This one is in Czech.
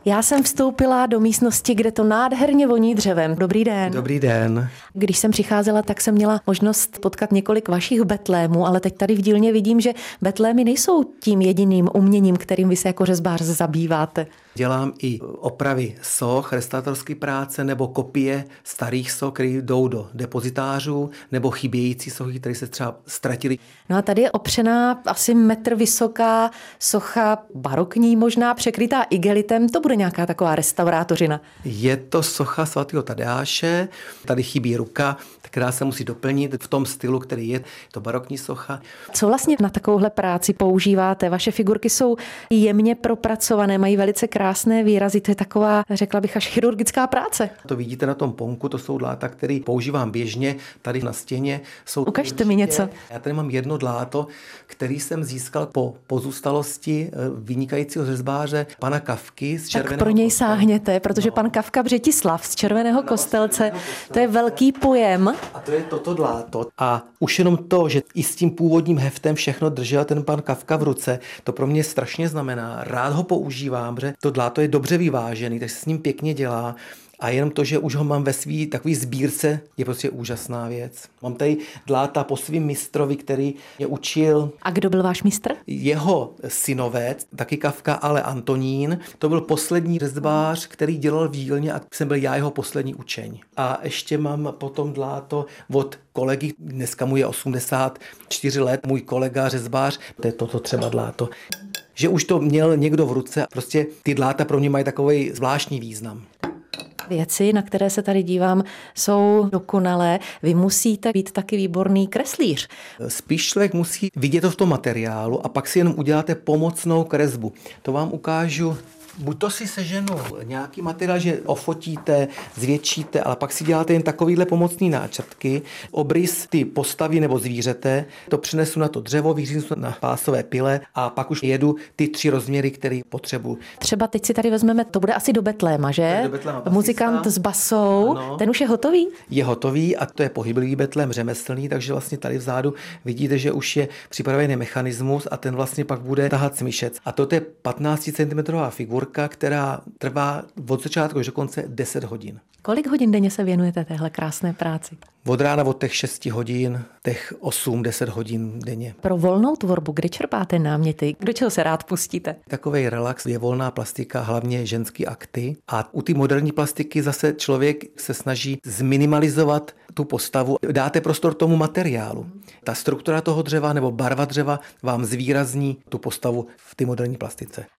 Já jsem vstoupila do místnosti, kde to nádherně voní dřevem. Dobrý den. Dobrý den. Když jsem přicházela, tak jsem měla možnost potkat několik vašich betlémů, ale teď tady v dílně vidím, že betlémy nejsou tím jediným uměním, kterým vy se jako řezbář zabýváte. Dělám i opravy soch, restauratorské práce nebo kopie starých soch, které jdou do depozitářů, nebo chybějící sochy, které se třeba ztratily. No a tady je opřená asi metr vysoká socha barokní, možná překrytá igelitem. To bude nějaká taková restaurátořina. Je to socha svatého Tadeáše, tady chybí ruka, která se musí doplnit v tom stylu, který je to barokní socha. Co vlastně na takovouhle práci používáte? Vaše figurky jsou jemně propracované, mají velice krásné výrazy, to je taková, řekla bych, až chirurgická práce. To vidíte na tom ponku, to jsou dláta, které používám běžně, tady na stěně. Ukažte mi něco. Já tady mám jedno dláto, který jsem získal po pozůstalosti vynikajícího řezbáře pana Kafky z Červeného Tak pro něj Kostelce. sáhněte, protože pan Kafka Břetislav z Červeného Kostelce, to je velký pojem. A to je toto dláto. A už jenom to, že i s tím původním heftem všechno držel ten pan Kafka v ruce, to pro mě strašně znamená. Rád ho používám, protože to dláto je dobře vyvážený, takže se s ním pěkně dělá. A jenom to, že už ho mám ve svý takový sbírce, je prostě úžasná věc. Mám tady dláta po svým mistrovi, který mě učil. A kdo byl váš mistr? Jeho synovec, taky Kafka, ale Antonín, to byl poslední řezbář, který dělal v dílně a jsem byl já jeho poslední učeň. A ještě mám potom dláto od kolegy, dneska mu je 84 let, můj kolega řezbář, to je toto třeba dláto. Že už to měl někdo v ruce, prostě ty dláta pro mě mají takový zvláštní význam. Věci, na které se tady dívám, jsou dokonalé. Vy musíte být taky výborný kreslíř. Spíš člověk musí vidět to v tom materiálu a pak si jenom uděláte pomocnou kresbu. To vám ukážu. Buď to si seženu nějaký materiál, že ofotíte, zvětšíte, ale pak si děláte jen takovýhle pomocný náčrtky, obrys ty postavy nebo zvířete, to přinesu na to dřevo, vyříznu na pásové pile a pak už jedu ty 3 rozměry, které potřebuji. Třeba teď si tady vezmeme, to bude asi do Betléma, že? Do Betléma, Muzikant s basou, ano. Ten už je hotový? Je hotový a to je pohyblivý betlém řemeslný, takže vlastně tady vzadu vidíte, že už je připravený mechanismus a ten vlastně pak bude tahat smyčec. A to je 15 cm figurka, která trvá od začátku až do konce 10 hodin. Kolik hodin denně se věnujete téhle krásné práci? Od rána od těch 6 hodin, těch 8-10 hodin denně. Pro volnou tvorbu, kde čerpáte náměty? Do čeho se rád pustíte? Takovej relax je volná plastika, hlavně ženský akty. A u té moderní plastiky zase člověk se snaží zminimalizovat tu postavu. Dáte prostor tomu materiálu. Ta struktura toho dřeva nebo barva dřeva vám zvýrazní tu postavu v té moderní plastice.